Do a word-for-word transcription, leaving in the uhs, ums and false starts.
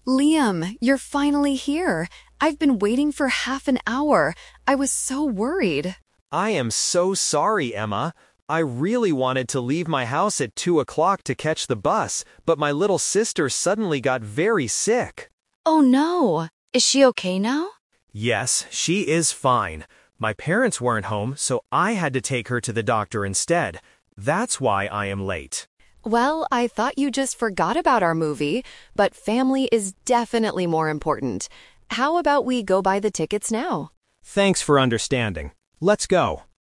Liam, you're finally here. I've been waiting for half an hour. I was so worried. I am so sorry, Emma. I really wanted to leave my house at two o'clock to catch the bus, but my little sister suddenly got very sick. Oh no. Is she okay now? Yes, she is fine. My parents weren't home, so I had to take her to the doctor instead. That's why I am late. Well, I thought you just forgot about our movie, but family is definitely more important. How about we go buy the tickets now? Thanks for understanding. Let's go.